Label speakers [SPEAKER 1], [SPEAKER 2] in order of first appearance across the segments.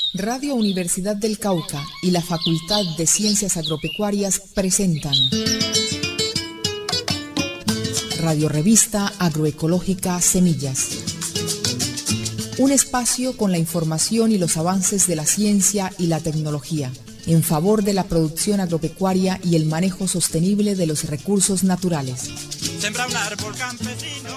[SPEAKER 1] Radio Universidad del Cauca y la Facultad de Ciencias Agropecuarias presentan Radio Revista Agroecológica Semillas. Un espacio con la información y los avances de la ciencia y la tecnología en favor de la producción agropecuaria y el manejo sostenible de los recursos naturales.
[SPEAKER 2] Sembra un árbol campesino.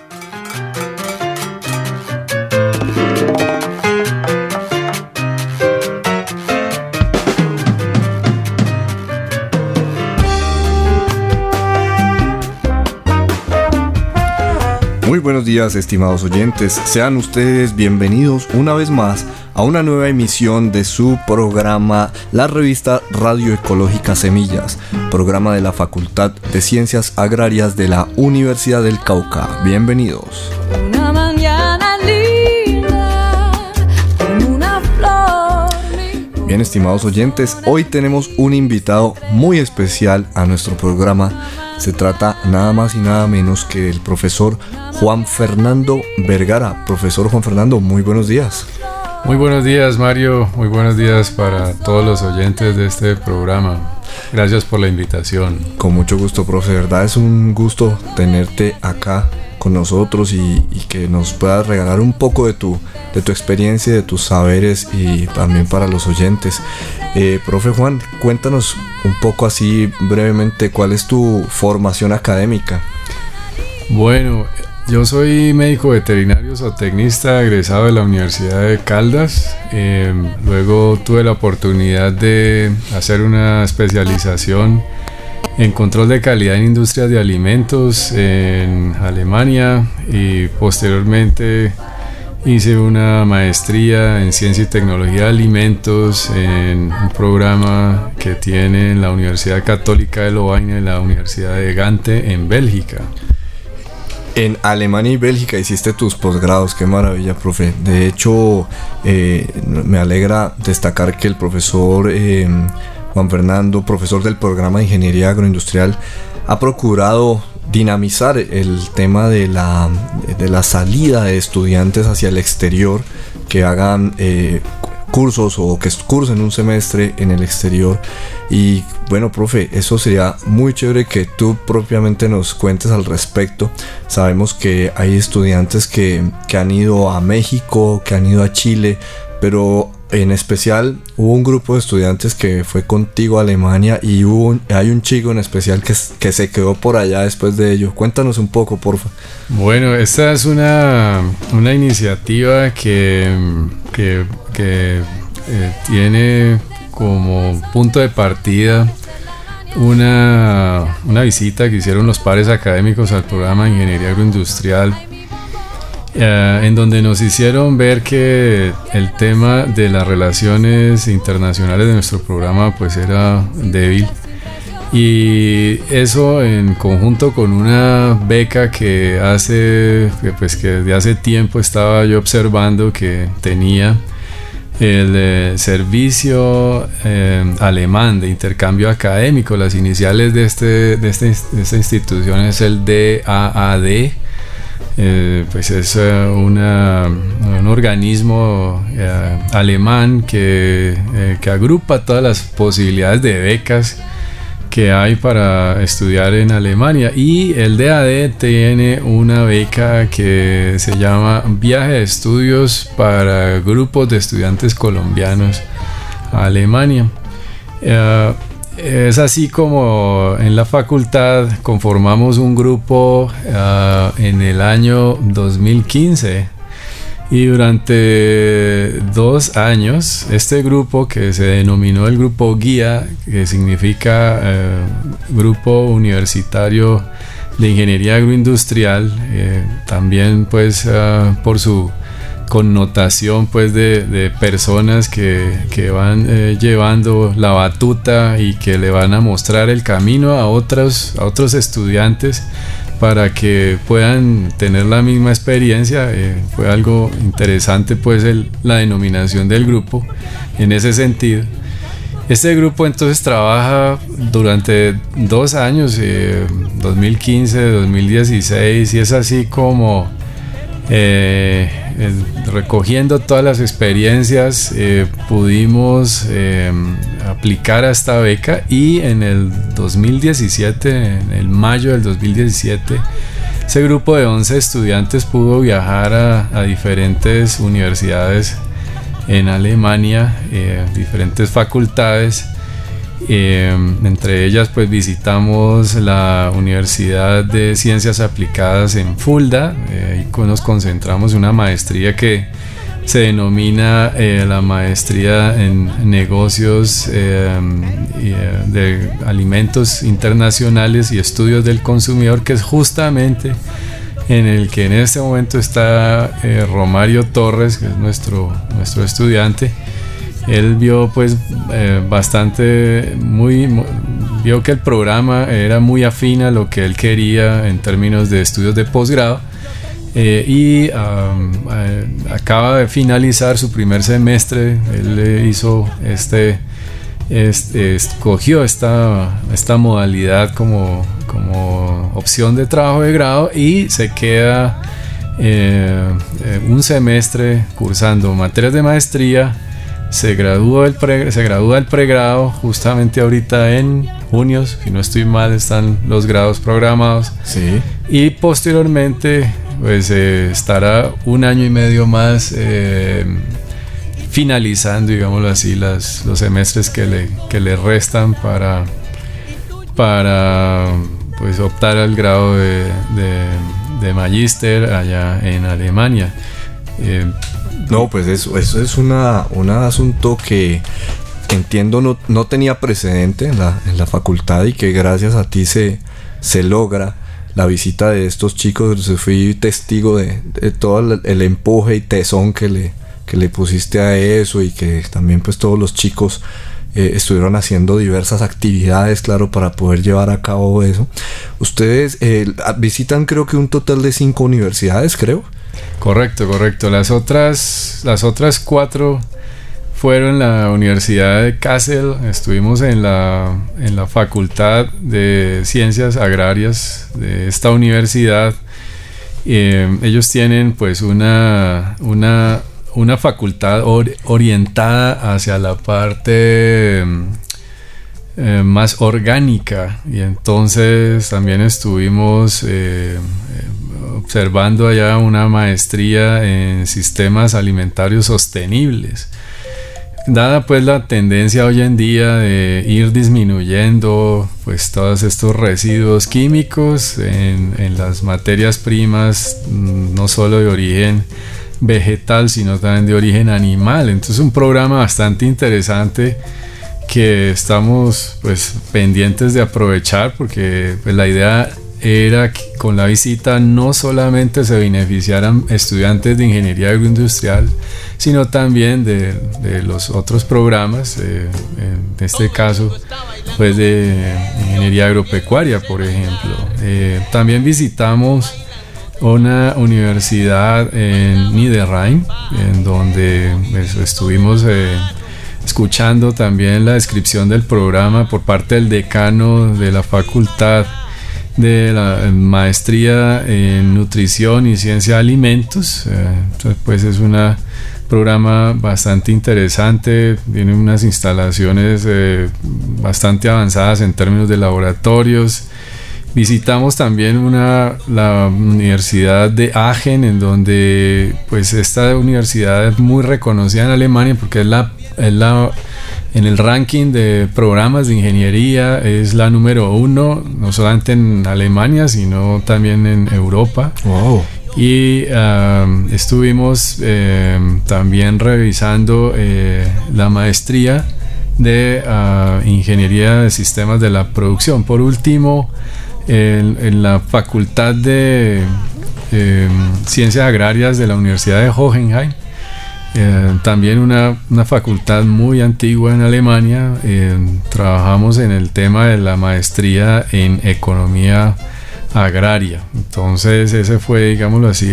[SPEAKER 3] Muy buenos días, estimados oyentes. Sean ustedes bienvenidos una vez más a una nueva emisión de su programa, la revista Radio Ecológica Semillas, programa de la Facultad de Ciencias Agrarias de la Universidad del Cauca. Bienvenidos.
[SPEAKER 4] Una mañana linda, con una flor.
[SPEAKER 3] Bien, estimados oyentes, hoy tenemos un invitado muy especial a nuestro programa. Se trata nada más y nada menos que del profesor Juan Fernando Vergara. Profesor Juan Fernando, muy buenos días.
[SPEAKER 5] Muy buenos días, Mario. Muy buenos días para todos los oyentes de este programa. Gracias por la invitación.
[SPEAKER 3] Con mucho gusto, profe. De verdad es un gusto tenerte acá con nosotros y que nos puedas regalar un poco de tu experiencia, de tus saberes y también para los oyentes. Profe Juan, cuéntanos un poco así brevemente cuál es tu formación académica.
[SPEAKER 5] Bueno, yo soy médico veterinario zootecnista egresado de la Universidad de Caldas. Luego tuve la oportunidad de hacer una especialización en control de calidad en industrias de alimentos en Alemania y posteriormente hice una maestría en ciencia y tecnología de alimentos en un programa que tiene la Universidad Católica de Lovaina y la Universidad de Gante en Bélgica.
[SPEAKER 3] En Alemania y Bélgica hiciste tus posgrados, qué maravilla, profe. De hecho, me alegra destacar que el profesor Juan Fernando, profesor del programa de Ingeniería Agroindustrial, ha procurado dinamizar el tema de la salida de estudiantes hacia el exterior, que hagan cursos o que cursen un semestre en el exterior. Y bueno, profe, eso sería muy chévere que tú propiamente nos cuentes al respecto. Sabemos que hay estudiantes que han ido a México, que han ido a Chile, pero en especial hubo un grupo de estudiantes que fue contigo a Alemania y hay un chico en especial que se quedó por allá después de ello. Cuéntanos un poco, porfa.
[SPEAKER 5] Bueno, esta es una iniciativa que tiene como punto de partida una visita que hicieron los pares académicos al programa de Ingeniería Agroindustrial, en donde nos hicieron ver que el tema de las relaciones internacionales de nuestro programa pues era débil, y eso en conjunto con una beca que desde hace tiempo estaba yo observando que tenía el servicio alemán de intercambio académico. Las iniciales de esta institución es el DAAD. Pues es un organismo alemán que agrupa todas las posibilidades de becas que hay para estudiar en Alemania, y el DAD tiene una beca que se llama Viaje de Estudios para grupos de estudiantes colombianos a Alemania. Es así como en la facultad conformamos un grupo en el año 2015, y durante 2 años este grupo, que se denominó el grupo guía, que significa Grupo Universitario de Ingeniería Agroindustrial, también pues por su connotación pues de personas que van llevando la batuta y que le van a mostrar el camino a otros estudiantes para que puedan tener la misma experiencia. Fue algo interesante pues la denominación del grupo en ese sentido. Este grupo entonces trabaja durante 2 años, 2015, 2016, y es así como recogiendo todas las experiencias, pudimos aplicar a esta beca, y en el 2017, en el mayo del 2017, ese grupo de 11 estudiantes pudo viajar a diferentes universidades en Alemania, diferentes facultades. Entre ellas pues visitamos la Universidad de Ciencias Aplicadas en Fulda. Ahí nos concentramos en una maestría que se denomina la maestría en negocios de alimentos internacionales y estudios del consumidor, que es justamente en el que en este momento está Romario Torres, que es nuestro estudiante. Él vio pues vio que el programa era muy afín a lo que él quería en términos de estudios de posgrado, y acaba de finalizar su primer semestre. Él hizo escogió esta modalidad como opción de trabajo de grado, y se queda un semestre cursando materias de maestría. Se gradúa del pregrado justamente ahorita en junio, si no estoy mal, están los grados programados.
[SPEAKER 3] Sí.
[SPEAKER 5] Y posteriormente pues estará un año y medio más finalizando, digámoslo así, los semestres que le restan para pues optar al grado de magíster allá en Alemania.
[SPEAKER 3] No, pues eso es un asunto que entiendo no tenía precedente en la facultad, y que gracias a ti se logra la visita de estos chicos. Fui testigo de todo el empuje y tesón que le pusiste a eso, y que también pues todos los chicos estuvieron haciendo diversas actividades, claro, para poder llevar a cabo eso. Ustedes visitan, creo que un total de 5 universidades, creo.
[SPEAKER 5] Correcto. Las otras 4 fueron la Universidad de Kassel. Estuvimos en la Facultad de Ciencias Agrarias de esta universidad. Ellos tienen pues una facultad orientada hacia la parte más orgánica, y entonces también estuvimos observando allá una maestría en sistemas alimentarios sostenibles. Dada pues la tendencia hoy en día de ir disminuyendo pues todos estos residuos químicos en las materias primas, no solo de origen vegetal sino también de origen animal. Entonces un programa bastante interesante que estamos pues pendientes de aprovechar, porque pues la idea era que con la visita no solamente se beneficiaran estudiantes de ingeniería agroindustrial, sino también de los otros programas, en este caso pues de ingeniería agropecuaria, por ejemplo. También visitamos una universidad en Niederrhein, en donde pues, estuvimos escuchando también la descripción del programa por parte del decano de la facultad de la maestría en nutrición y ciencia de alimentos. Entonces pues es un programa bastante interesante, tiene unas instalaciones bastante avanzadas en términos de laboratorios. Visitamos también la Universidad de Aachen, en donde pues esta universidad es muy reconocida en Alemania porque en el ranking de programas de ingeniería es la número 1, no solamente en Alemania sino también en Europa.
[SPEAKER 3] Wow.
[SPEAKER 5] Y estuvimos también revisando la maestría de ingeniería de sistemas de la producción. Por último, en la Facultad de Ciencias Agrarias de la Universidad de Hohenheim, también una facultad muy antigua en Alemania. Trabajamos en el tema de la maestría en economía agraria. Entonces ese fue, digámoslo así,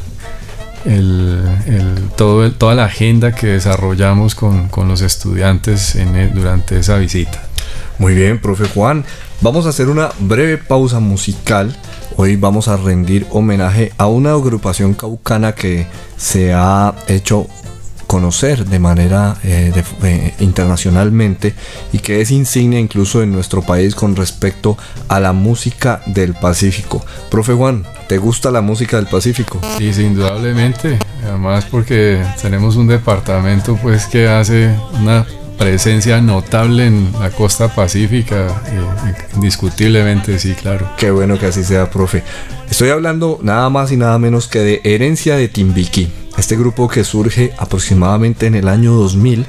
[SPEAKER 5] toda la agenda que desarrollamos con los estudiantes durante esa visita.
[SPEAKER 3] Muy bien, profe Juan. Vamos a hacer una breve pausa musical. Hoy vamos a rendir homenaje a una agrupación caucana que se ha hecho conocer de manera internacionalmente y que es insignia incluso en nuestro país con respecto a la música del Pacífico. Profe Juan, ¿te gusta la música del Pacífico?
[SPEAKER 5] Sí, indudablemente, además porque tenemos un departamento pues que hace una presencia notable en la costa pacífica, indiscutiblemente, sí, claro.
[SPEAKER 3] Qué bueno que así sea, profe. Estoy hablando nada más y nada menos que de Herencia de Timbiquí, este grupo que surge aproximadamente en el año 2000,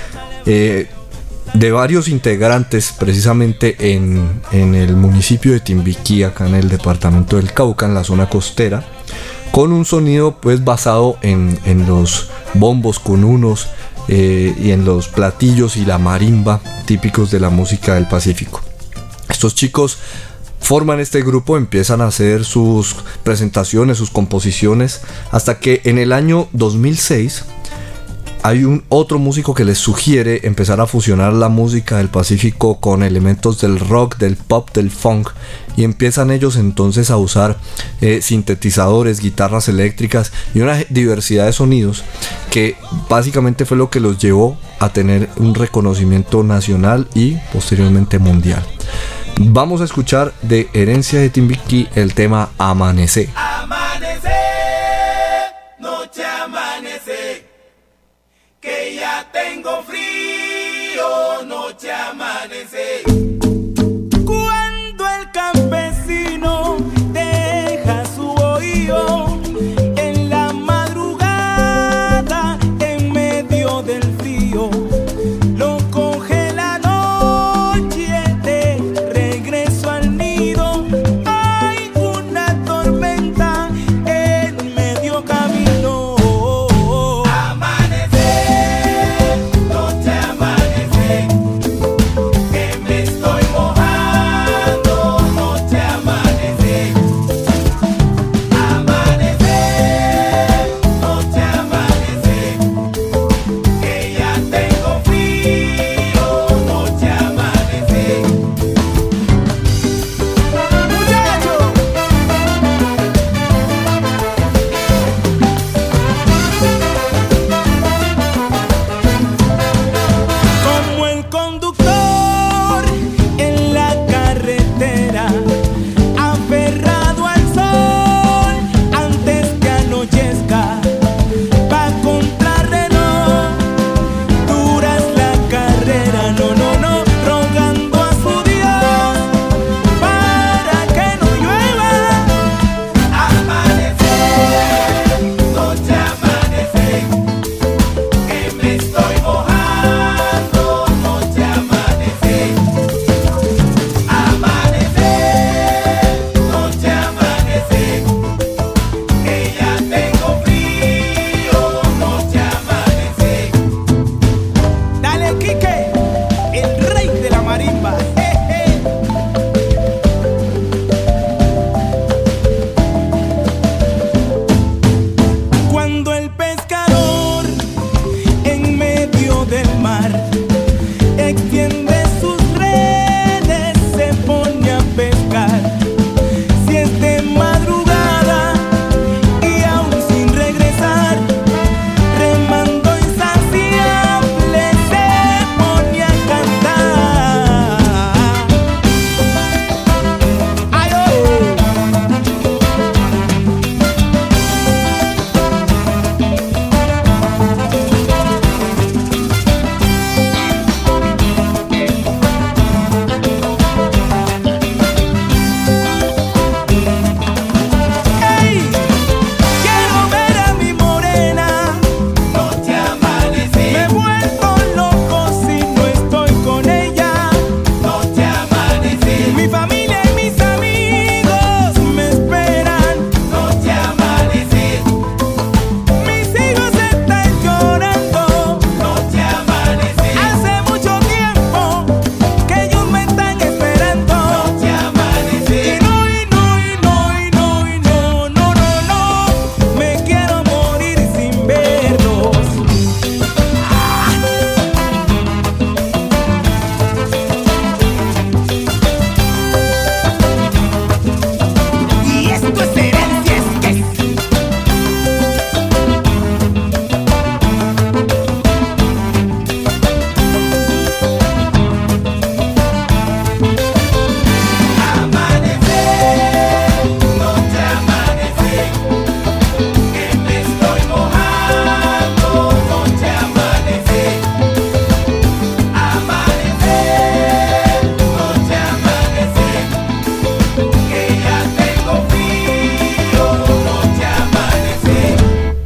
[SPEAKER 3] de varios integrantes precisamente en el municipio de Timbiquí, acá en el departamento del Cauca, en la zona costera, con un sonido pues basado en los bombos cununos y en los platillos y la marimba típicos de la música del Pacífico. Estos chicos forman este grupo, empiezan a hacer sus presentaciones, sus composiciones, hasta que en el año 2006 hay un otro músico que les sugiere empezar a fusionar la música del Pacífico con elementos del rock, del pop, del funk, y empiezan ellos entonces a usar sintetizadores, guitarras eléctricas y una diversidad de sonidos que básicamente fue lo que los llevó a tener un reconocimiento nacional y posteriormente mundial. Vamos a escuchar de Herencia de Timbiquí el tema Amanece.
[SPEAKER 6] Amanece, noche amanece, que ya tengo frío, noche amanece. Cuando el campesino deja su bohío en la madrugada en medio del frío, lo coge la noche de regreso al nido. Hay una tormenta en medio camino. Amanece, noche amanece, que me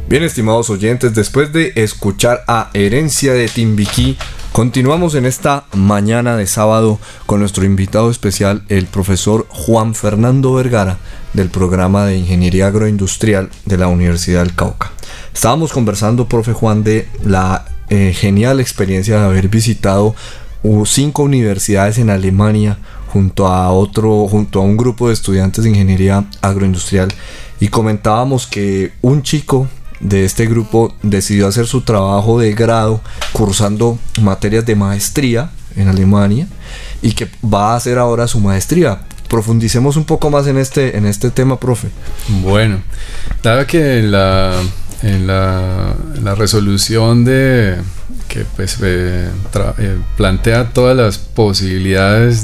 [SPEAKER 3] Bien, estimados oyentes, después de escuchar a Herencia de Timbiquí, continuamos en esta mañana de sábado con nuestro invitado especial, el profesor Juan Fernando Vergara, del programa de Ingeniería Agroindustrial de la Universidad del Cauca. Estábamos conversando, profe Juan, de la genial experiencia de haber visitado 5 universidades en Alemania junto a un grupo de estudiantes de Ingeniería Agroindustrial, y comentábamos que un chico de este grupo decidió hacer su trabajo de grado cursando materias de maestría en Alemania y que va a hacer ahora su maestría. Profundicemos un poco más en este tema, profe.
[SPEAKER 5] Bueno, dado que en la resolución que pues, plantea todas las posibilidades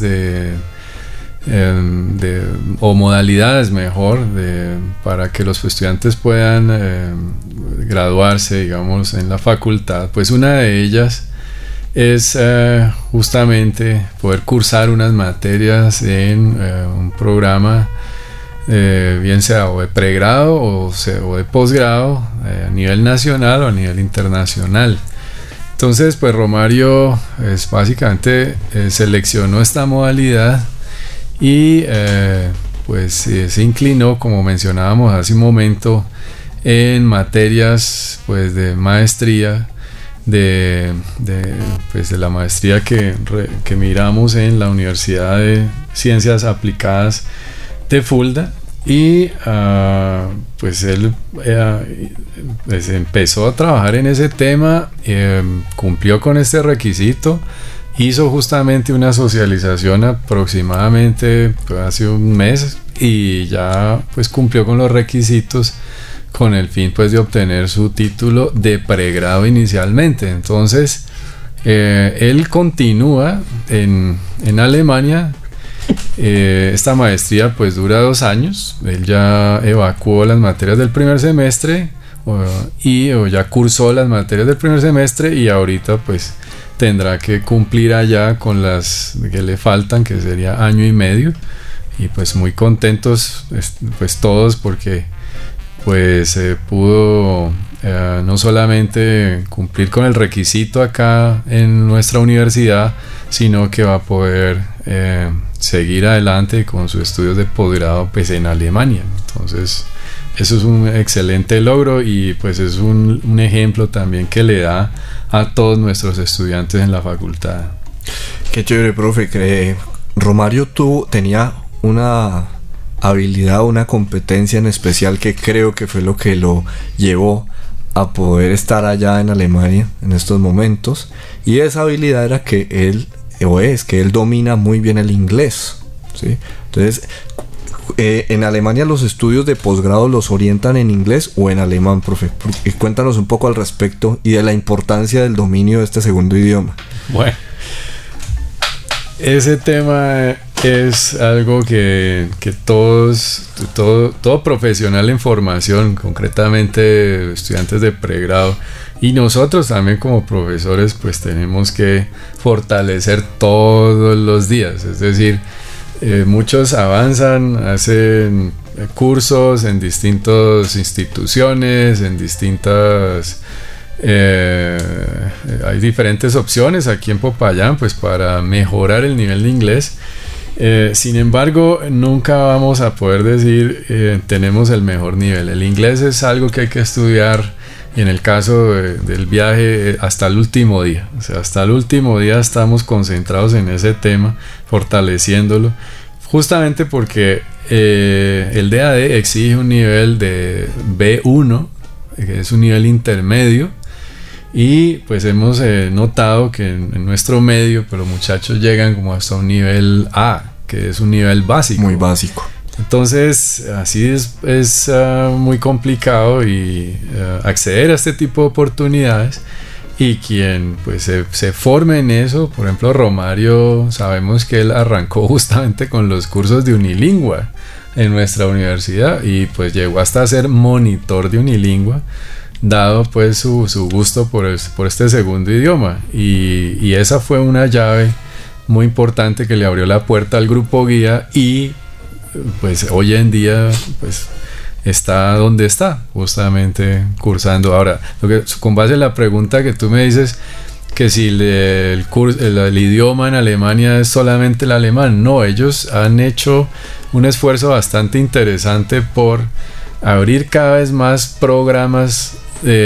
[SPEAKER 5] o modalidades mejor para que los estudiantes puedan graduarse, digamos, en la facultad, pues una de ellas es justamente poder cursar unas materias en un programa, bien sea o de pregrado o de posgrado, a nivel nacional o a nivel internacional. Entonces, pues Romario básicamente seleccionó esta modalidad y pues se inclinó, como mencionábamos hace un momento, en materias pues de maestría, de la maestría que miramos en la Universidad de Ciencias Aplicadas de Fulda. Y pues él pues empezó a trabajar en ese tema, cumplió con este requisito, hizo justamente una socialización aproximadamente pues, hace un mes, y ya pues cumplió con los requisitos con el fin pues de obtener su título de pregrado inicialmente. Entonces él continúa en Alemania. Esta maestría pues dura 2 años. Él ya evacuó las materias del primer semestre o ya cursó las materias del primer semestre, y ahorita pues tendrá que cumplir allá con las que le faltan, que sería 1 año y medio, y pues muy contentos pues todos, porque pues pudo no solamente cumplir con el requisito acá en nuestra universidad, sino que va a poder seguir adelante con sus estudios de posgrado pues en Alemania. Entonces eso es un excelente logro, y pues es un ejemplo también que le da a todos nuestros estudiantes en la facultad.
[SPEAKER 3] Qué chévere, profe. Romario tenía una habilidad, una competencia en especial que creo que fue lo que lo llevó a poder estar allá en Alemania en estos momentos, y esa habilidad era que él domina muy bien el inglés, ¿sí? Entonces en Alemania los estudios de posgrado los orientan en inglés o en alemán, profe. Y cuéntanos un poco al respecto y de la importancia del dominio de este segundo idioma.
[SPEAKER 5] Bueno, ese tema es algo que todo profesional en formación, concretamente estudiantes de pregrado, y nosotros también como profesores, pues tenemos que fortalecer todos los días. Es decir, muchos avanzan, hacen cursos en distintas instituciones, en distintas... hay diferentes opciones aquí en Popayán pues para mejorar el nivel de inglés. Sin embargo, nunca vamos a poder decir tenemos el mejor nivel. El inglés es algo que hay que estudiar, y en el caso del viaje hasta el último día. O sea, hasta el último día estamos concentrados en ese tema, fortaleciéndolo, justamente porque el DAD exige un nivel de B1, que es un nivel intermedio. Y pues hemos notado que en nuestro medio pues los muchachos llegan como hasta un nivel A, que es un nivel básico.
[SPEAKER 3] Muy básico.
[SPEAKER 5] Entonces así es muy complicado y acceder a este tipo de oportunidades. Y quien pues se forme en eso, por ejemplo Romario, sabemos que él arrancó justamente con los cursos de Unilingua en nuestra universidad, y pues llegó hasta ser monitor de Unilingua, dado pues su gusto por este segundo idioma, y esa fue una llave muy importante que le abrió la puerta al grupo guía, y pues hoy en día pues está donde está, justamente cursando. Ahora, con base en la pregunta que tú me dices, que si el idioma en Alemania es solamente el alemán, no, ellos han hecho un esfuerzo bastante interesante por abrir cada vez más programas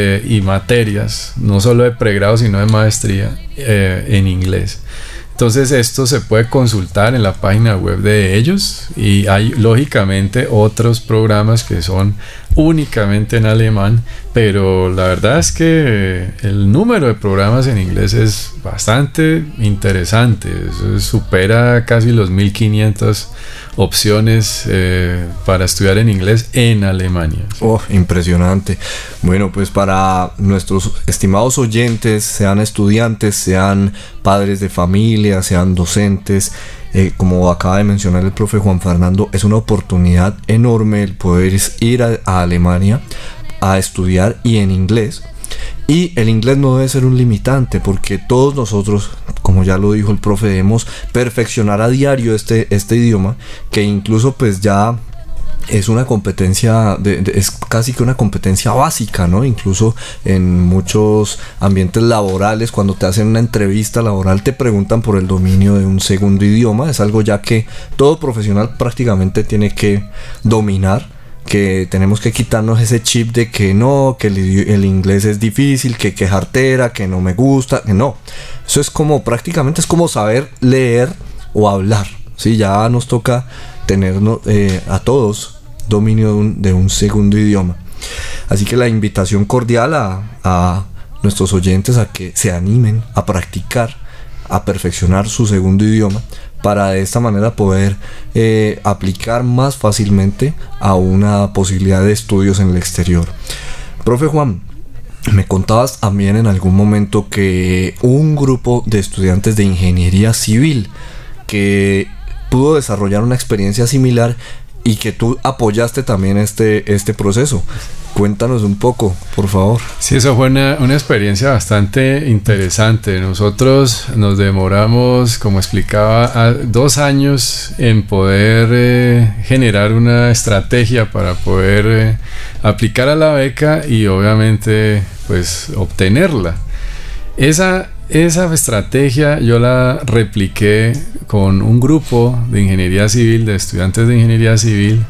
[SPEAKER 5] y materias, no solo de pregrado sino de maestría, en inglés. Entonces esto se puede consultar en la página web de ellos, y hay lógicamente otros programas que son únicamente en alemán, pero la verdad es que el número de programas en inglés es bastante interesante. Eso supera casi los 1500 opciones para estudiar en inglés en Alemania.
[SPEAKER 3] Oh, impresionante. Bueno, pues para nuestros estimados oyentes, sean estudiantes, sean padres de familia, sean docentes, como acaba de mencionar el profe Juan Fernando, es una oportunidad enorme el poder ir a Alemania a estudiar, y en inglés. Y el inglés no debe ser un limitante, porque todos nosotros, como ya lo dijo el profe, debemos perfeccionar a diario este idioma, que incluso pues ya es una competencia, es casi que una competencia básica, ¿no? Incluso en muchos ambientes laborales, cuando te hacen una entrevista laboral, te preguntan por el dominio de un segundo idioma. Es algo ya que todo profesional prácticamente tiene que dominar, que tenemos que quitarnos ese chip de que no, que el inglés es difícil, que jartera, que no me gusta, que no. Eso es como, prácticamente es como saber leer o hablar, ¿sí? Ya nos toca tener a todos dominio de un segundo idioma. Así que la invitación cordial a nuestros oyentes a que se animen a practicar, a perfeccionar su segundo idioma, para de esta manera poder aplicar más fácilmente a una posibilidad de estudios en el exterior. Profe Juan, me contabas también en algún momento que un grupo de estudiantes de ingeniería civil que pudo desarrollar una experiencia similar y que tú apoyaste también este proceso. Cuéntanos un poco, por favor.
[SPEAKER 5] Sí, eso fue una experiencia bastante interesante. Nosotros nos demoramos, como explicaba, 2 años en poder generar una estrategia para poder aplicar a la beca y obviamente pues obtenerla. Esa estrategia yo la repliqué con un grupo de ingeniería civil, de estudiantes de ingeniería civil,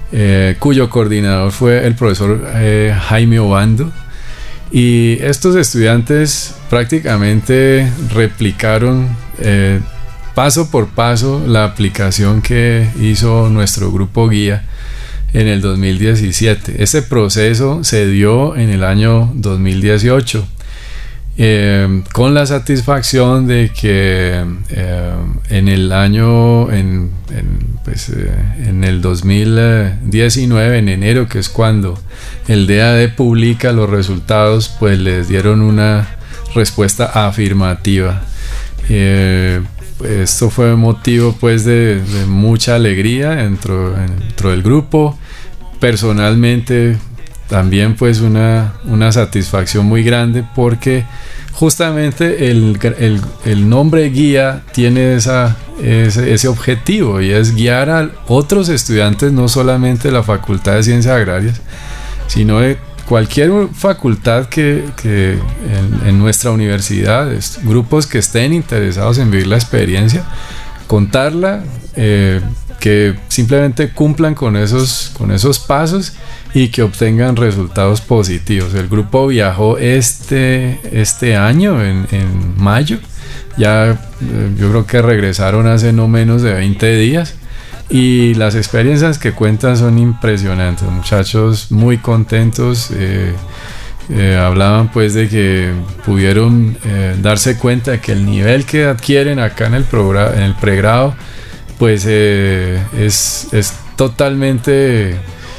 [SPEAKER 5] cuyo coordinador fue el profesor Jaime Obando, y estos estudiantes prácticamente replicaron paso por paso la aplicación que hizo nuestro grupo guía en el 2017. Ese proceso se dio en el año 2018. Con la satisfacción de que en el año, en el 2019, en enero, que es cuando el DAD publica los resultados, pues les dieron una respuesta afirmativa. Esto fue motivo pues de mucha alegría dentro del grupo. Personalmente también pues una satisfacción muy grande, porque justamente el nombre guía tiene ese objetivo, y es guiar a otros estudiantes, no solamente de la Facultad de Ciencias Agrarias, sino de cualquier facultad que en nuestra universidad, grupos que estén interesados en vivir la experiencia, contarla, que simplemente cumplan con esos pasos y que obtengan resultados positivos. El grupo viajó este año en mayo, ya yo creo que regresaron hace no menos de 20 días, y las experiencias que cuentan son impresionantes. Muchachos muy contentos, hablaban pues de que pudieron darse cuenta de que el nivel que adquieren acá en el pregrado pues es totalmente,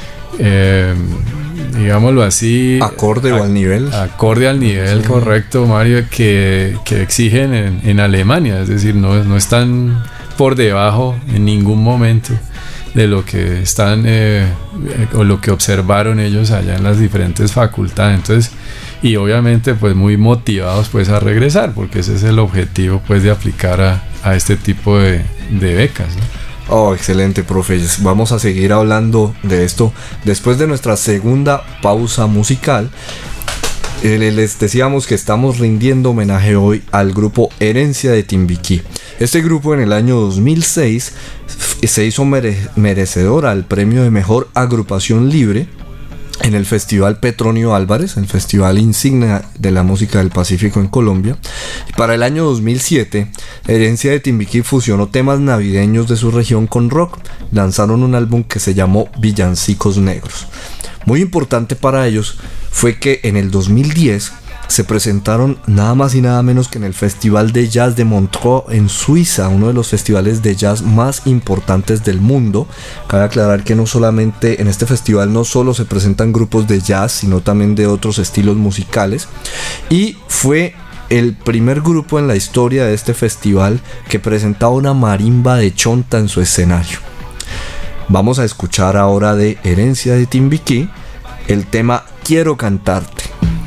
[SPEAKER 5] digámoslo así,
[SPEAKER 3] acorde al nivel, sí,
[SPEAKER 5] correcto, Mario, que exigen en Alemania. Es decir, no están por debajo en ningún momento de lo que están o lo que observaron ellos allá en las diferentes facultades. Entonces, y obviamente pues muy motivados pues a regresar, porque ese es el objetivo pues de aplicar a este tipo de becas, ¿no?
[SPEAKER 3] Oh, excelente, profe. Vamos a seguir hablando de esto después de nuestra segunda pausa musical. Les decíamos que estamos rindiendo homenaje hoy al grupo Herencia de Timbiquí. Este grupo en el año 2006 se hizo merecedor al premio de Mejor Agrupación Libre en el Festival Petronio Álvarez, el festival insignia de la música del Pacífico en Colombia. Y para el año 2007, Herencia de Timbiquí fusionó temas navideños de su región con rock. Lanzaron un álbum que se llamó Villancicos Negros. Muy importante para ellos fue que en el 2010 se presentaron nada más y nada menos que en el Festival de Jazz de Montreux en Suiza, uno de los festivales de jazz más importantes del mundo. Cabe aclarar que no solamente en este festival no solo se presentan grupos de jazz, sino también de otros estilos musicales, y fue el primer grupo en la historia de este festival que presentaba una marimba de chonta en su escenario. Vamos a escuchar ahora de Herencia de Timbiquí el tema Quiero Cantarte.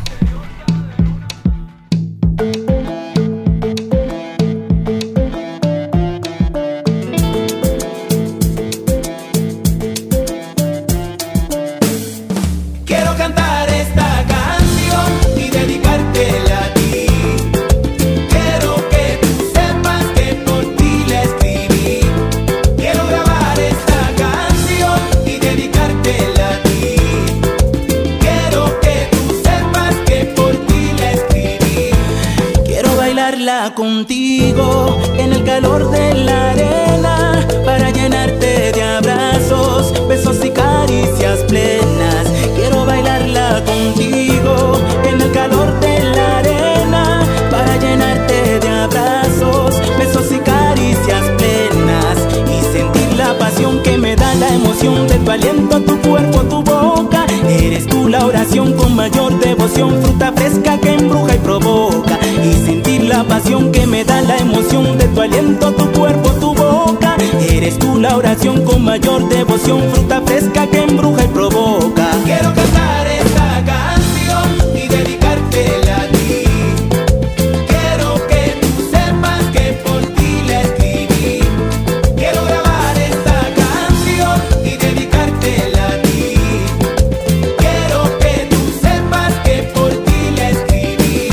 [SPEAKER 6] Quiero cantar esta canción y dedicártela a ti. Quiero que tú sepas que por ti la escribí. Quiero grabar esta canción y dedicártela a ti. Quiero que tú sepas que por ti la escribí. Quiero bailarla contigo en el calor de la arena, para llenarte de abrazos, besos y caricias plenas. Quiero bailarla contigo en el calor de la arena, para llenarte de abrazos, besos y caricias plenas, y sentir la pasión que me da la emoción de tu aliento, tu cuerpo, tu boca. Eres tú la oración con mayor devoción, fruta fresca que embruja y provoca, y sentir la pasión que me da la emoción de tu aliento, tu cuerpo, tu boca. Eres tú la oración con mayor devoción, fruta fresca que embruja y provoca. Quiero cantar esta canción y dedicártela a ti. Quiero que tú sepas que por ti la escribí. Quiero grabar esta canción y dedicártela a ti. Quiero que tú sepas que por ti la escribí.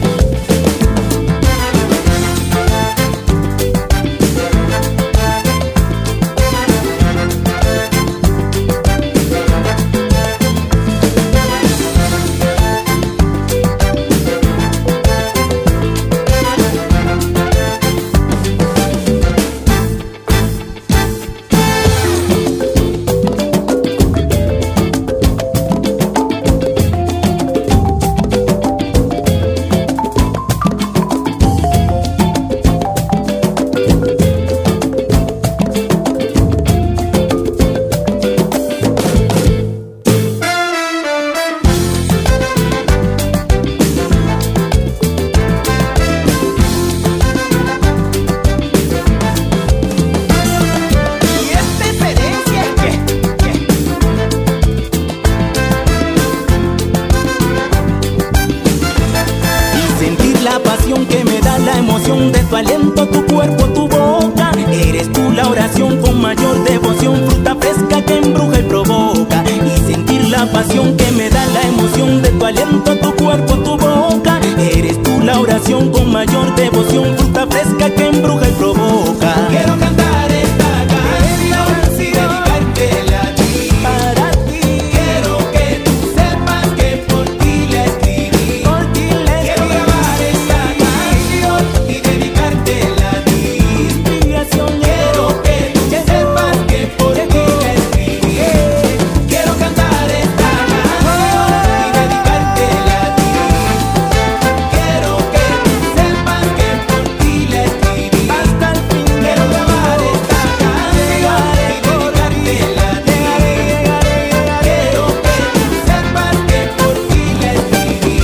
[SPEAKER 6] De tu aliento, tu cuerpo, tu boca. Eres tú la oración con mayor devoción, fruta fresca que embruja y provoca, y sentir la pasión que me da la emoción de tu aliento, tu cuerpo, tu boca. Eres tú la oración con mayor devoción, fruta fresca que embruja y provoca. Quiero cantar esta canción y dedicártela a ti. Para ti. Quiero que tú sepas que por ti la escribí. Por ti la escribí. Quiero grabar esta canción y dedicártela a ti. Inspiración. Quiero que tú sepas que por ti la escribí. Quiero cantar esta canción y dedicártela a ti. Quiero que tú sepas que por ti la escribí. Hasta el fin. Quiero grabar esta canción y dedicártela a ti. Quiero que tú sepas que por ti la escribí.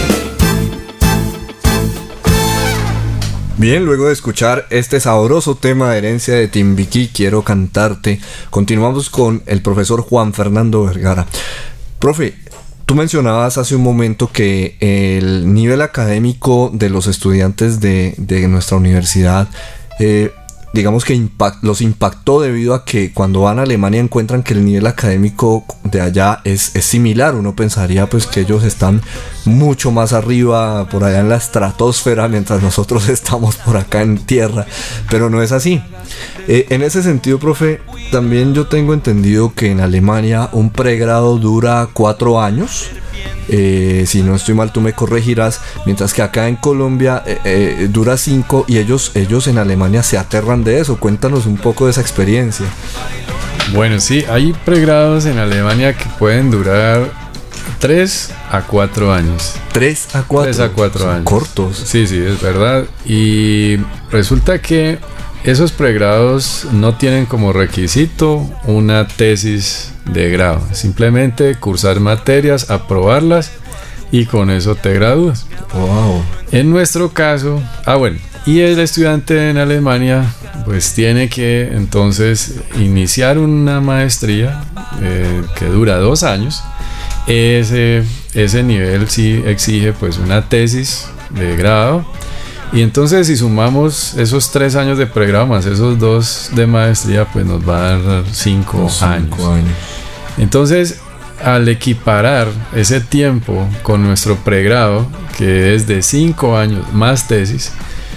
[SPEAKER 3] Bien, luego de escuchar este sabroso tema de Herencia de Timbiquí, Quiero Cantarte, continuamos con el profesor Juan Fernando Vergara. Profe, tú mencionabas hace un momento que el nivel académico de los estudiantes de nuestra universidad digamos que los impactó debido a que cuando van a Alemania encuentran que el nivel académico de allá es similar. Uno pensaría pues que ellos están mucho más arriba, por allá en la estratosfera, mientras nosotros estamos por acá en tierra, pero no es así. En ese sentido, profe, también yo tengo entendido que en Alemania un pregrado dura 4 años. Si no estoy mal, tú me corregirás, mientras que acá en Colombia dura 5, y ellos en Alemania se aterran de eso. Cuéntanos un poco de esa experiencia.
[SPEAKER 5] Bueno, sí, hay pregrados en Alemania que pueden durar 3 a 4 años.
[SPEAKER 3] 3 a 4.
[SPEAKER 5] 3 a 4 años.
[SPEAKER 3] Cortos.
[SPEAKER 5] Sí, es verdad. Y resulta que esos pregrados no tienen como requisito una tesis de grado. Simplemente cursar materias, aprobarlas y con eso te gradúas.
[SPEAKER 3] Wow.
[SPEAKER 5] En nuestro caso, y el estudiante en Alemania pues tiene que entonces iniciar una maestría que dura 2 años. Ese nivel sí exige pues una tesis de grado. Y entonces si sumamos esos 3 años de pregrado más esos 2 de maestría, pues nos va a dar 5 años. Entonces, al equiparar ese tiempo con nuestro pregrado, que es de 5 años más tesis,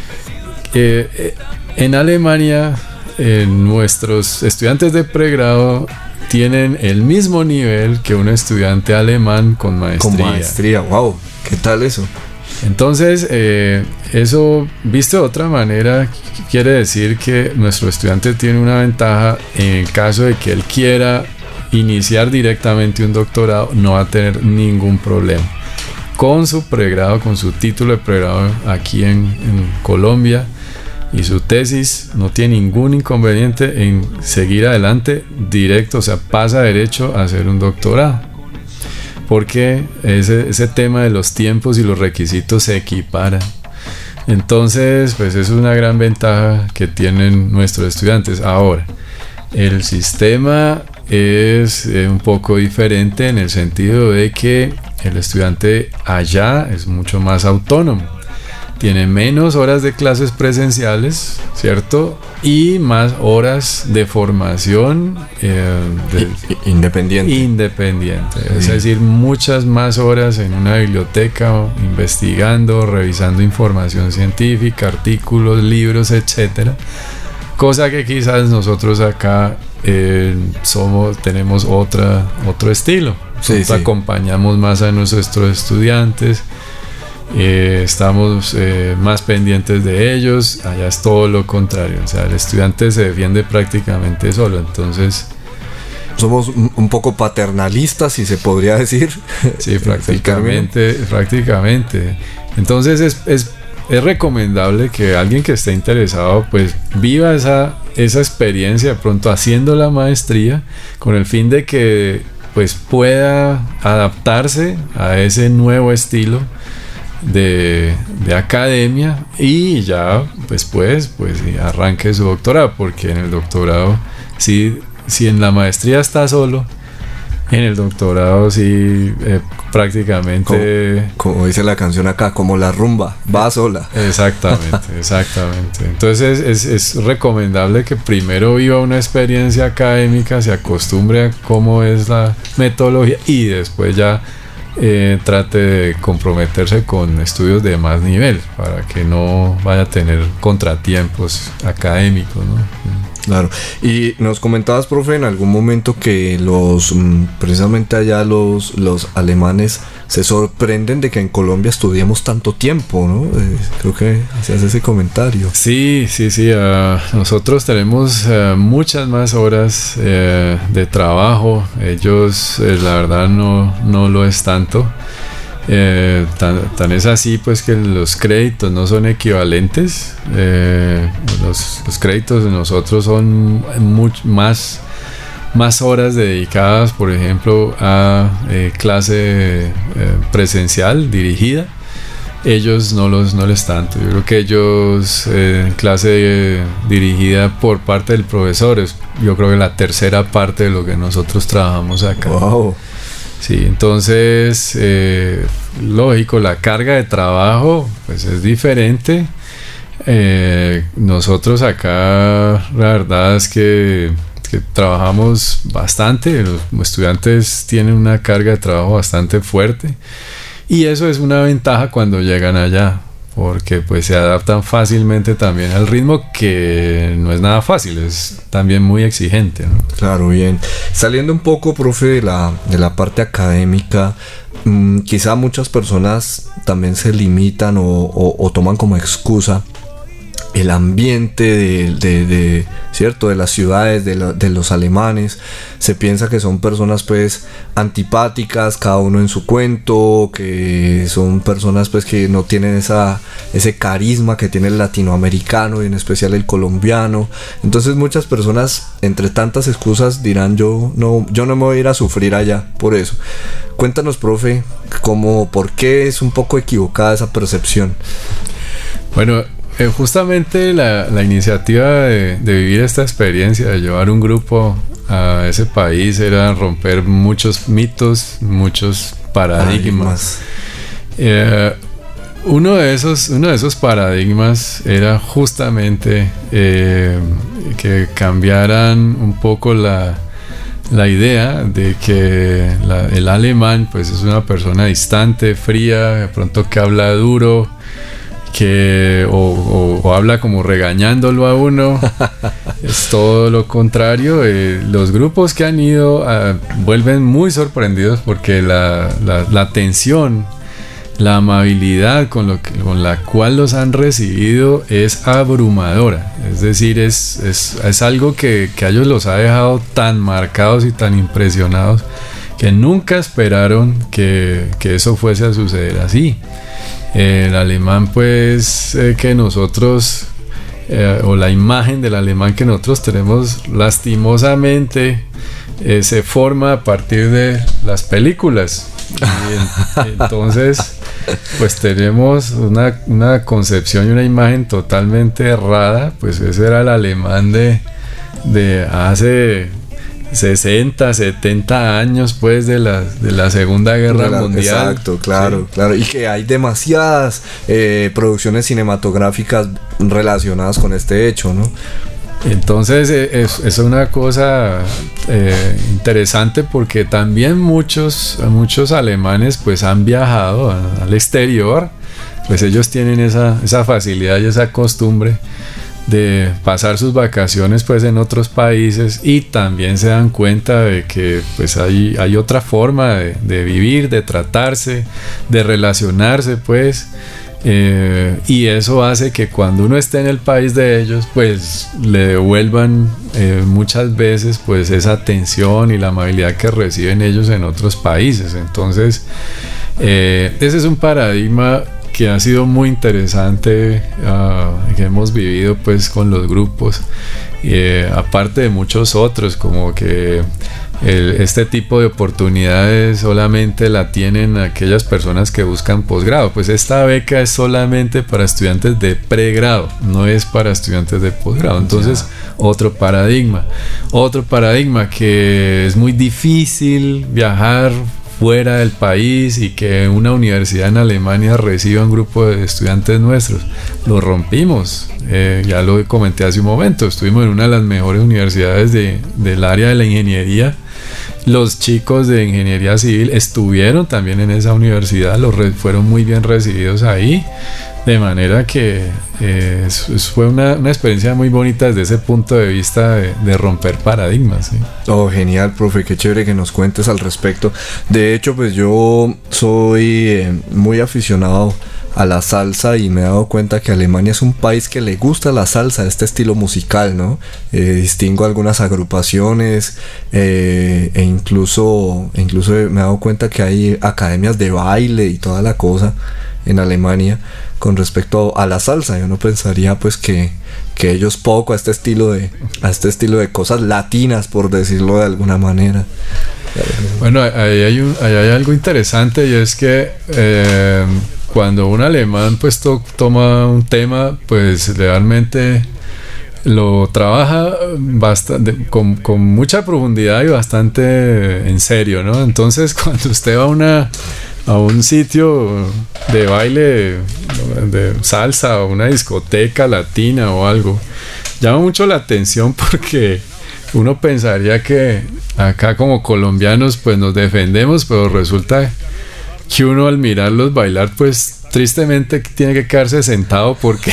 [SPEAKER 5] en Alemania nuestros estudiantes de pregrado tienen el mismo nivel que un estudiante alemán con maestría.
[SPEAKER 3] Con maestría, wow, ¿qué tal eso?
[SPEAKER 5] Entonces, eso, visto de otra manera, quiere decir que nuestro estudiante tiene una ventaja en el caso de que él quiera iniciar directamente un doctorado, no va a tener ningún problema. Con su pregrado, con su título de pregrado aquí en Colombia y su tesis, no tiene ningún inconveniente en seguir adelante directo, o sea, pasa derecho a hacer un doctorado. Porque ese tema de los tiempos y los requisitos se equiparan. Entonces, pues eso es una gran ventaja que tienen nuestros estudiantes. Ahora, el sistema es un poco diferente en el sentido de que el estudiante allá es mucho más autónomo. Tiene menos horas de clases presenciales, ¿cierto? Y más horas de formación independiente. Sí. Es decir, muchas más horas en una biblioteca, investigando, revisando información científica, artículos, libros, etcétera. Cosa que quizás nosotros acá tenemos otro estilo.
[SPEAKER 3] Sí.
[SPEAKER 5] Acompañamos más a nuestros estudiantes. Estamos más pendientes de ellos. Allá es todo lo contrario, o sea, el estudiante se defiende prácticamente solo. Entonces
[SPEAKER 3] somos un poco paternalistas, si se podría decir.
[SPEAKER 5] Sí, prácticamente. Entonces es recomendable que alguien que esté interesado pues viva esa experiencia de pronto haciendo la maestría, con el fin de que pues pueda adaptarse a ese nuevo estilo de academia, y ya después pues arranque su doctorado, porque en el doctorado si en la maestría está solo, en el doctorado sí prácticamente
[SPEAKER 3] como dice la canción acá, como la rumba, va sola.
[SPEAKER 5] Exactamente. Entonces es recomendable que primero viva una experiencia académica, se acostumbre a cómo es la metodología, y después ya trate de comprometerse con estudios de más nivel para que no vaya a tener contratiempos académicos, ¿no?
[SPEAKER 3] Claro. Y nos comentabas, profe, en algún momento que precisamente allá los alemanes se sorprenden de que en Colombia estudiemos tanto tiempo, ¿no? Creo que hacías ese comentario.
[SPEAKER 5] Sí. Nosotros tenemos muchas más horas de trabajo. Ellos, la verdad, no lo es tanto. Tan es así pues que los créditos no son equivalentes. Los créditos de nosotros son más horas dedicadas, por ejemplo, a clase presencial dirigida. Ellos no les tanto. Yo creo que ellos en clase dirigida por parte del profesor yo creo que la tercera parte de lo que nosotros trabajamos acá.
[SPEAKER 3] Wow.
[SPEAKER 5] Sí, entonces lógico, la carga de trabajo pues es diferente. Nosotros acá la verdad es que trabajamos bastante, los estudiantes tienen una carga de trabajo bastante fuerte y eso es una ventaja cuando llegan allá, porque pues se adaptan fácilmente también al ritmo, que no es nada fácil, es también muy exigente, ¿no?
[SPEAKER 3] Claro, bien. Saliendo un poco, profe, de la parte académica, quizá muchas personas también se limitan o toman como excusa el ambiente ¿cierto? De las ciudades, de los alemanes. Se piensa que son personas pues antipáticas, cada uno en su cuento, que son personas pues que no tienen ese carisma que tiene el latinoamericano y en especial el colombiano. Entonces muchas personas, entre tantas excusas, dirán yo no me voy a ir a sufrir allá por eso. Cuéntanos, profe, por qué es un poco equivocada esa percepción.
[SPEAKER 5] Bueno, justamente la iniciativa de vivir esta experiencia, de llevar un grupo a ese país, era romper muchos mitos, muchos paradigmas. Uno de esos paradigmas era justamente que cambiaran un poco la idea de que el alemán pues es una persona distante, fría, de pronto que habla duro, o habla como regañándolo a uno. Es todo lo contrario. Los grupos que han ido vuelven muy sorprendidos porque la atención, la amabilidad con la cual los han recibido es abrumadora. Es decir, es algo que a ellos los ha dejado tan marcados y tan impresionados que nunca esperaron que eso fuese a suceder así. El alemán pues que nosotros o la imagen del alemán que nosotros tenemos lastimosamente se forma a partir de las películas y entonces pues tenemos una concepción y una imagen totalmente errada. Pues ese era el alemán de hace 60, 70 años pues de la Segunda Guerra Mundial.
[SPEAKER 3] Exacto, claro,
[SPEAKER 5] sí.
[SPEAKER 3] Claro. Y que hay demasiadas producciones cinematográficas relacionadas con este hecho, ¿no?
[SPEAKER 5] Entonces es una cosa interesante porque también muchos alemanes pues han viajado al exterior, pues ellos tienen esa facilidad y esa costumbre de pasar sus vacaciones pues en otros países y también se dan cuenta de que pues hay otra forma de vivir, de tratarse, de relacionarse pues, y eso hace que cuando uno esté en el país de ellos pues le devuelvan muchas veces pues esa atención y la amabilidad que reciben ellos en otros países. Entonces ese es un paradigma que ha sido muy interesante, que hemos vivido pues con los grupos, aparte de muchos otros, como que este tipo de oportunidades solamente la tienen aquellas personas que buscan posgrado. Pues esta beca es solamente para estudiantes de pregrado, no es para estudiantes de posgrado. Entonces otro paradigma que es muy difícil viajar fuera del país y que una universidad en Alemania reciba un grupo de estudiantes nuestros. Lo rompimos, ya lo comenté hace un momento, estuvimos en una de las mejores universidades del área de la ingeniería. Los chicos de ingeniería civil estuvieron también en esa universidad, fueron muy bien recibidos ahí, de manera que fue una experiencia muy bonita desde ese punto de vista de romper paradigmas, ¿sí?
[SPEAKER 3] Oh, genial, profe, qué chévere que nos cuentes al respecto. De hecho, pues yo soy muy aficionado a la salsa y me he dado cuenta que Alemania es un país que le gusta la salsa, este estilo musical, ¿no? Distingo algunas agrupaciones e incluso me he dado cuenta que hay academias de baile y toda la cosa en Alemania con respecto a la salsa. Yo no pensaría pues que ellos poco a este estilo de cosas latinas, por decirlo de alguna manera.
[SPEAKER 5] Bueno, ahí hay algo interesante, y es que cuando un alemán pues toma un tema, pues realmente lo trabaja bastante, con mucha profundidad y bastante en serio, ¿no? Entonces cuando usted va a a un sitio de baile de salsa o una discoteca latina o algo, llama mucho la atención porque uno pensaría que acá como colombianos pues nos defendemos, pero resulta que uno al mirarlos bailar pues tristemente tiene que quedarse sentado porque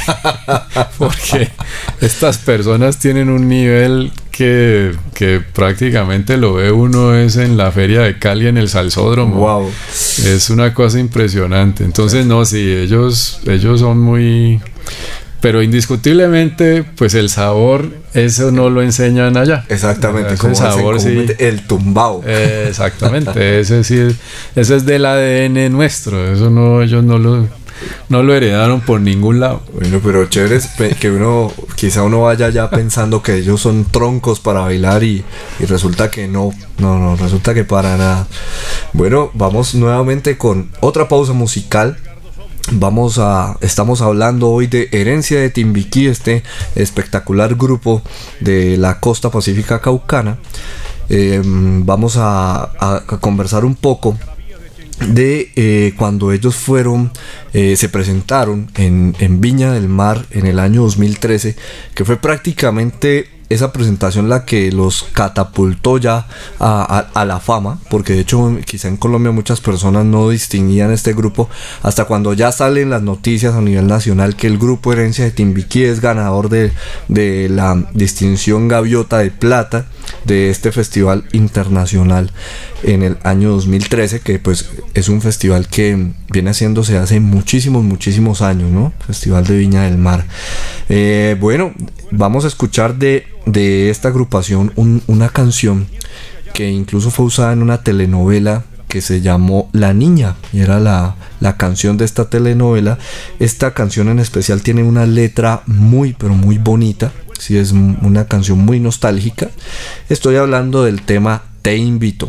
[SPEAKER 5] estas personas tienen un nivel que prácticamente lo ve uno es en la feria de Cali, en el Salsódromo.
[SPEAKER 3] Wow.
[SPEAKER 5] Es una cosa impresionante. Entonces no, sí, ellos son muy... Pero indiscutiblemente, pues el sabor, eso no lo enseñan allá.
[SPEAKER 3] Exactamente,
[SPEAKER 5] como el sabor, sí.
[SPEAKER 3] El tumbao.
[SPEAKER 5] Exactamente, ese es del ADN nuestro. Eso no, ellos no lo heredaron por ningún lado.
[SPEAKER 3] Bueno, pero chévere es que quizá uno vaya ya pensando que ellos son troncos para bailar y resulta que no, resulta que para nada. Bueno, vamos nuevamente con otra pausa musical. Estamos hablando hoy de Herencia de Timbiquí, este espectacular grupo de la costa pacífica caucana. Vamos a conversar un poco de cuando ellos se presentaron en Viña del Mar en el año 2013, que fue prácticamente esa presentación la que los catapultó ya a la fama, porque de hecho quizá en Colombia muchas personas no distinguían este grupo hasta cuando ya salen las noticias a nivel nacional que el grupo Herencia de Timbiquí es ganador de la distinción Gaviota de Plata de este festival internacional en el año 2013, que pues es un festival que viene haciéndose hace muchísimos años, ¿no? Festival de Viña del Mar. Bueno, vamos a escuchar de esta agrupación una canción que incluso fue usada en una telenovela que se llamó La Niña, y era la canción de esta telenovela. Esta canción en especial tiene una letra pero muy bonita. Sí, es una canción muy nostálgica. Estoy hablando del tema Te Invito.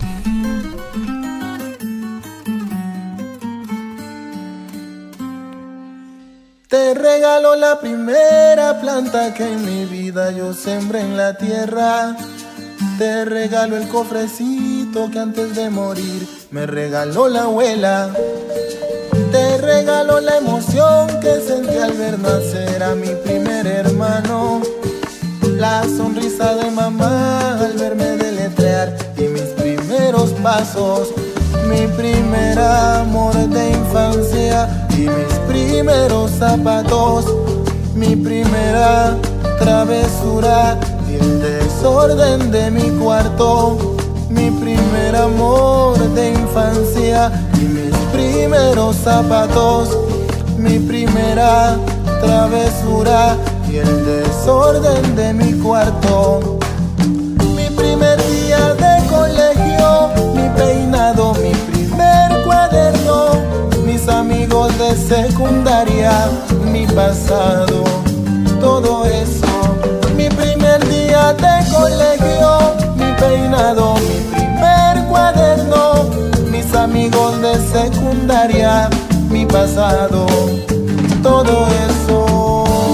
[SPEAKER 7] Te regalo la primera planta que en mi vida yo sembré en la tierra. Te regalo el cofrecito que antes de morir me regaló la abuela. Te regalo la emoción que sentí al ver nacer a mi primer hermano. La sonrisa de mamá al verme deletrear y mis primeros pasos. Mi primer amor de infancia y mis primeros zapatos. Mi primera travesura y el desorden de mi cuarto. Mi primer amor de infancia y mis primeros zapatos. Mi primera travesura y el desorden de mi cuarto. Mi primer día de colegio, mi peinado, mi primer cuaderno, mis amigos de secundaria, mi pasado, todo eso. Mi primer día de colegio, mi peinado, mi primer cuaderno, mis amigos de secundaria, mi pasado, todo eso.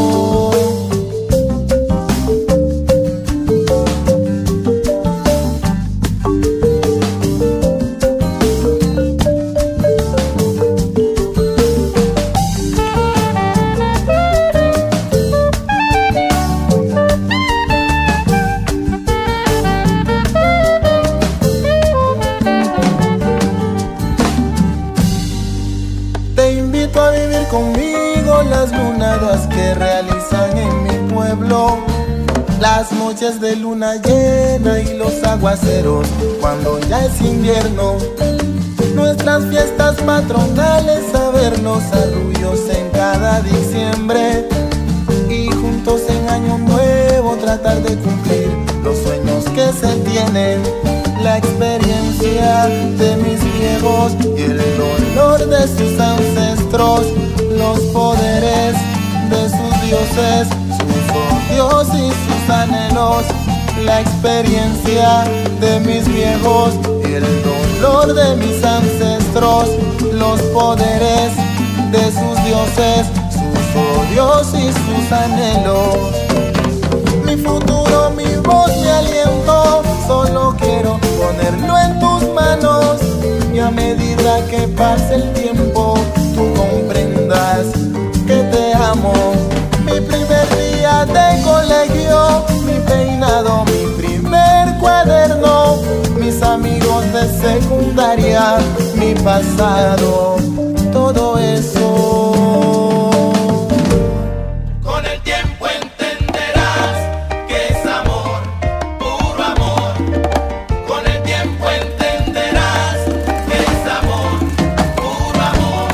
[SPEAKER 7] Que realizan en mi pueblo, las noches de luna llena y los aguaceros cuando ya es invierno, nuestras fiestas patronales, a ver los arrullos en cada diciembre y juntos en año nuevo tratar de cumplir los sueños que se tienen, la experiencia de mis viejos y el dolor de sus ancestros, los poderes de sus dioses, sus odios y sus anhelos, la experiencia de mis viejos y el dolor de mis ancestros, los poderes de sus dioses, sus odios y sus anhelos. Mi futuro, mi voz, mi aliento, solo quiero ponerlo en tus manos. Mi medida que pase el tiempo, tú comprendas que te amo. Mi primer día de colegio, mi peinado, mi primer cuaderno, mis amigos de secundaria, mi pasado, todo eso.
[SPEAKER 6] Con el tiempo entenderás que es amor, puro amor. Con el tiempo entenderás que es amor, puro amor.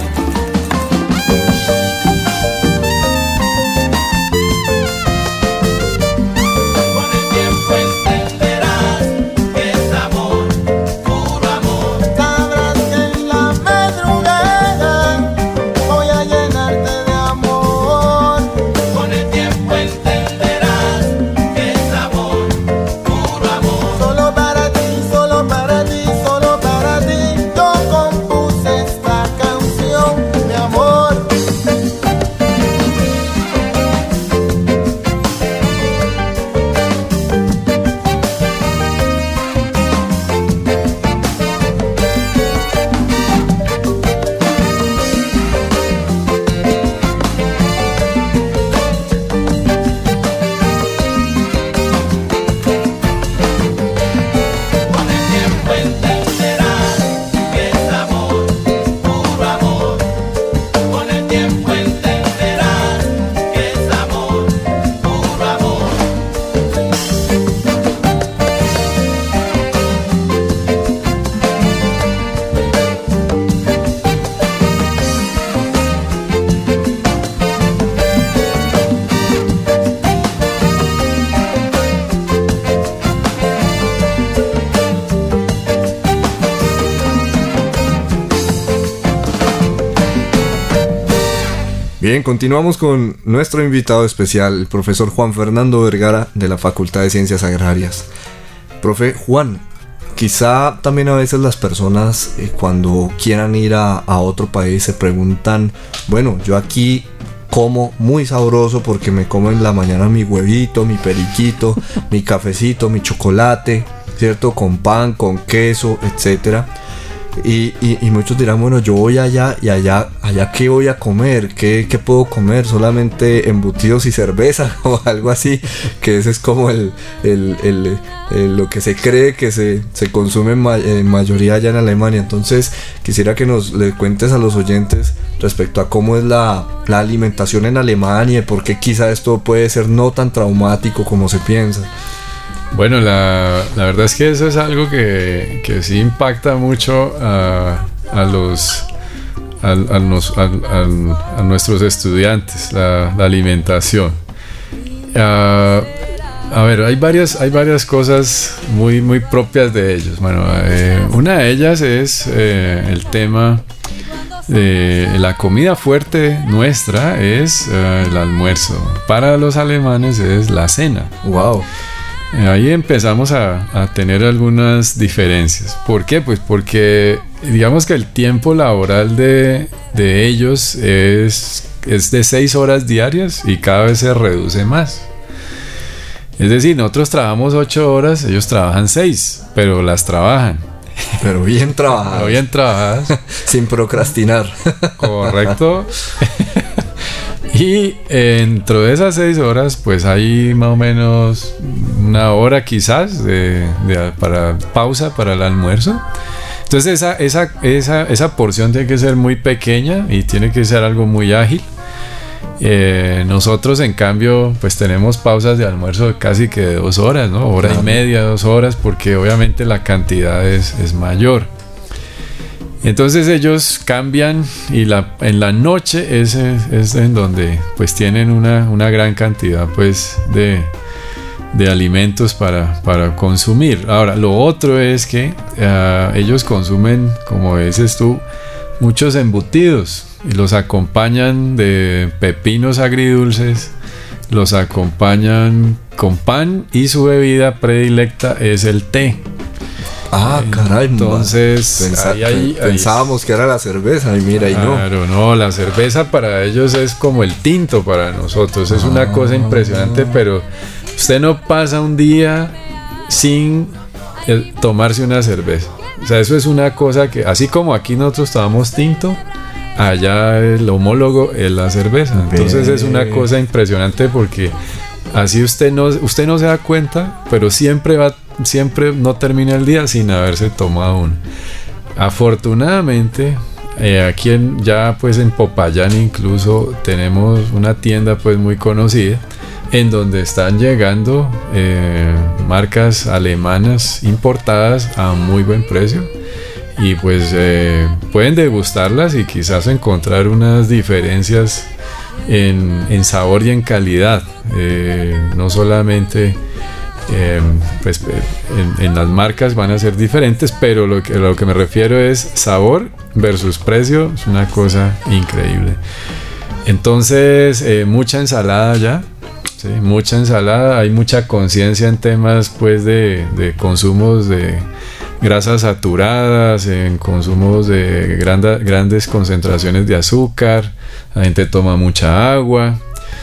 [SPEAKER 6] Con el tiempo entenderás que es amor, puro amor.
[SPEAKER 7] Sabrás que en la madrugada voy a llenarte de amor.
[SPEAKER 6] Con el tiempo entenderás que es amor, puro amor.
[SPEAKER 7] Solo para ti, solo para ti, solo para ti, yo compuse esta canción, mi amor.
[SPEAKER 6] Con el tiempo entenderás que es amor, puro amor. Con el tiempo entenderás que es amor, puro amor.
[SPEAKER 3] Bien, continuamos con nuestro invitado especial, el profesor Juan Fernando Vergara de la Facultad de Ciencias Agrarias. Profe Juan, quizá también a veces las personas cuando quieran ir a otro país se preguntan, bueno, yo aquí como muy sabroso porque me como en la mañana mi huevito, mi periquito, mi cafecito, mi chocolate, ¿cierto? Con pan, con queso, etcétera. Y muchos dirán, bueno, yo voy allá y allá ¿qué voy a comer? ¿Qué puedo comer? ¿Solamente embutidos y cerveza o algo así? Que ese es como lo que se cree que se consume en mayoría allá en Alemania. Entonces quisiera que le cuentes a los oyentes respecto a cómo es la alimentación en Alemania y por qué quizá esto puede ser no tan traumático como se piensa.
[SPEAKER 5] Bueno, la verdad es que eso es algo que sí impacta mucho a nuestros estudiantes, la alimentación. A ver, hay varias cosas muy propias de ellos. Bueno, una de ellas es el tema de la comida fuerte nuestra es el almuerzo. Para los alemanes es la cena.
[SPEAKER 3] Wow.
[SPEAKER 5] Ahí empezamos a tener algunas diferencias. ¿Por qué? Pues porque digamos que el tiempo laboral de ellos es de 6 horas diarias y cada vez se reduce más. Es decir, nosotros trabajamos 8 horas, ellos trabajan 6, pero las trabajan.
[SPEAKER 3] Pero bien trabajadas.
[SPEAKER 5] Pero bien trabajadas.
[SPEAKER 3] Sin procrastinar.
[SPEAKER 5] Correcto. Y dentro de esas 6 horas, pues hay más o menos una hora quizás para pausa para el almuerzo. Entonces esa porción tiene que ser muy pequeña y tiene que ser algo muy ágil. Nosotros en cambio pues tenemos pausas de almuerzo casi que de 2 horas, ¿no? Hora y media, 2 horas, porque obviamente la cantidad es mayor. Entonces ellos cambian y en la noche es en donde pues tienen una gran cantidad pues de alimentos para consumir. Ahora, lo otro es que ellos consumen, como dices tú, muchos embutidos y los acompañan de pepinos agridulces, los acompañan con pan y su bebida predilecta es el té.
[SPEAKER 3] Ah, caray.
[SPEAKER 5] Entonces
[SPEAKER 3] pensábamos que era la cerveza y mira,
[SPEAKER 5] claro, no, la cerveza para ellos es como el tinto para nosotros, es una cosa impresionante, pero usted no pasa un día sin tomarse una cerveza. O sea, eso es una cosa que, así como aquí nosotros tomamos tinto, allá el homólogo es la cerveza. Entonces es una cosa impresionante porque así usted no se da cuenta, pero siempre no termina el día sin haberse tomado uno. Afortunadamente, aquí ya pues en Popayán incluso tenemos una tienda pues muy conocida en donde están llegando marcas alemanas importadas a muy buen precio y pues pueden degustarlas y quizás encontrar unas diferencias en sabor y en calidad, no solamente pues en las marcas van a ser diferentes, pero lo que me refiero es sabor versus precio, es una cosa increíble. Entonces mucha ensalada ya. Sí, mucha ensalada, hay mucha conciencia en temas pues de consumos de grasas saturadas, en consumos de grandes concentraciones de azúcar, la gente toma mucha agua,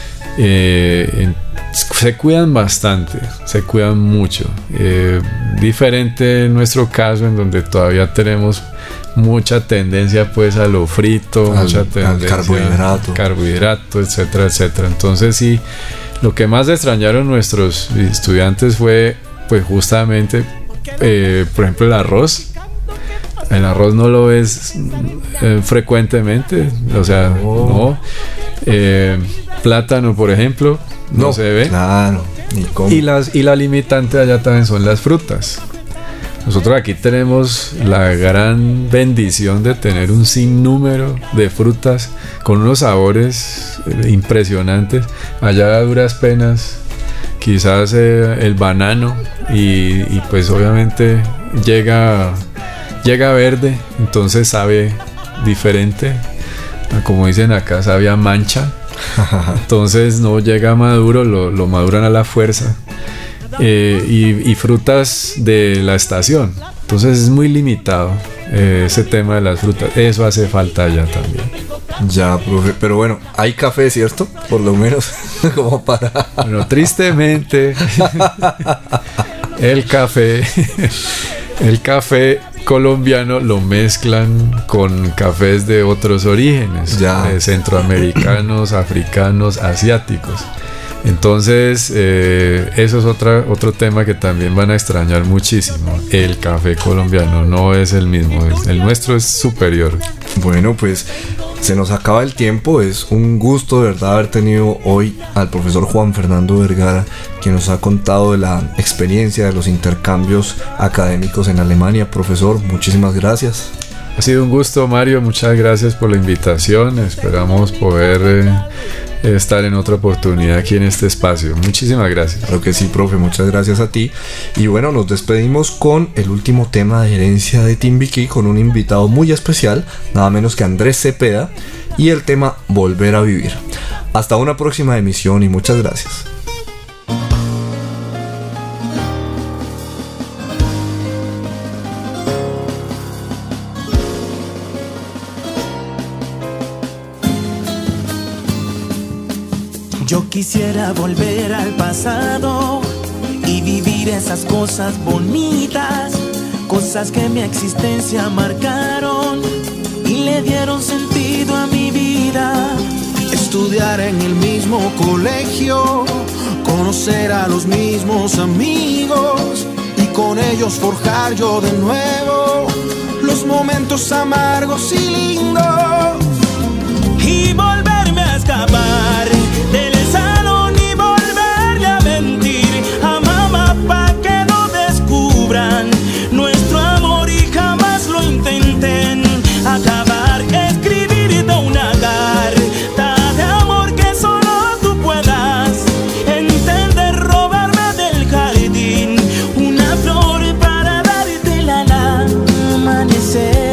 [SPEAKER 5] se cuidan bastante, se cuidan mucho, diferente en nuestro caso en donde todavía tenemos mucha tendencia pues a lo frito, mucha tendencia al carbohidrato, etcétera, etcétera. Entonces sí, lo que más extrañaron nuestros estudiantes fue pues justamente por ejemplo el arroz. El arroz no lo ves frecuentemente, o sea, no. Plátano, por ejemplo, no se ve.
[SPEAKER 3] Claro.
[SPEAKER 5] Y la limitante allá también son las frutas. Nosotros aquí tenemos la gran bendición de tener un sinnúmero de frutas con unos sabores impresionantes. Allá a duras penas, quizás el banano y pues obviamente llega verde, entonces sabe diferente. Como dicen acá, sabe a mancha. Entonces no llega maduro, lo maduran a la fuerza. Y frutas de la estación, entonces es muy limitado ese tema de las frutas. Eso hace falta allá también.
[SPEAKER 3] Ya, profe, pero bueno, hay café, ¿cierto? Por lo menos como para...
[SPEAKER 5] Bueno, tristemente el café colombiano lo mezclan con cafés de otros orígenes, centroamericanos, africanos, asiáticos. Entonces eso es otro tema que también van a extrañar muchísimo. El café colombiano no es el mismo, el nuestro es superior.
[SPEAKER 3] Bueno, pues se nos acaba el tiempo. Es un gusto de verdad haber tenido hoy al profesor Juan Fernando Vergara, quien nos ha contado de la experiencia de los intercambios académicos en Alemania. Profesor, muchísimas gracias.
[SPEAKER 5] Ha sido un gusto, Mario, muchas gracias por la invitación. Esperamos poder estar en otra oportunidad aquí en este espacio. Muchísimas gracias.
[SPEAKER 3] Claro que sí, profe, muchas gracias a ti. Y bueno, nos despedimos con el último tema de Herencia de Timbiquí, con un invitado muy especial, nada menos que Andrés Cepeda, y el tema Volver a Vivir. Hasta una próxima emisión y muchas gracias.
[SPEAKER 6] Yo quisiera volver al pasado y vivir esas cosas bonitas, cosas que mi existencia marcaron y le dieron sentido a mi vida. Estudiar en el mismo colegio, conocer a los mismos amigos y con ellos forjar yo de nuevo los momentos amargos y lindos. Y volverme a escapar del salón y volverle a mentir a mamá pa' que no descubran nuestro amor y jamás lo intenten acabar. Escribirte una carta de amor que solo tú puedas entender, robarme del jardín una flor para dártela al amanecer.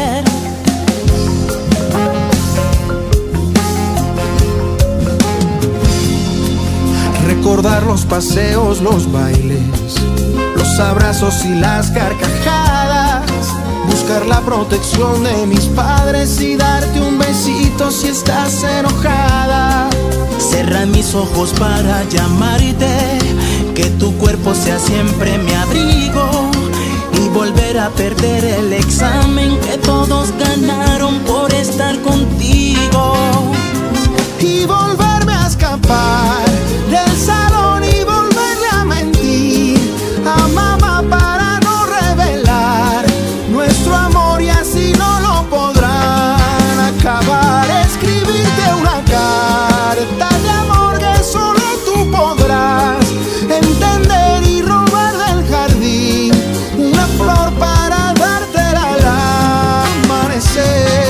[SPEAKER 6] Recordar los paseos, los bailes, los abrazos y las carcajadas. Buscar la protección de mis padres y darte un besito si estás enojada. Cerrar mis ojos para llamarte, que tu cuerpo sea siempre mi abrigo y volver quisiera perder el examen que todos ganaron por estar contigo.
[SPEAKER 7] Y volverme a escapar del salón y volverle a mentir a mamá para no revelar nuestro amor y así no lo podrán acabar. Escribirte una carta de amor que solo tú podrás entender y robar del jardín una flor para dártela al amanecer.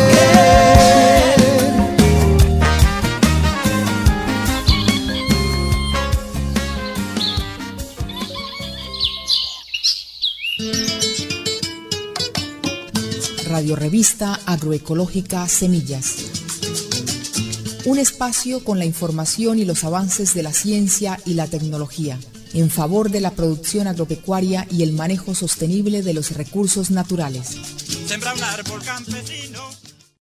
[SPEAKER 1] Radio Revista Agroecológica Semillas. Un espacio con la información y los avances de la ciencia y la tecnología en favor de la producción agropecuaria y el manejo sostenible de los recursos naturales.
[SPEAKER 2] Sembra un árbol campesino.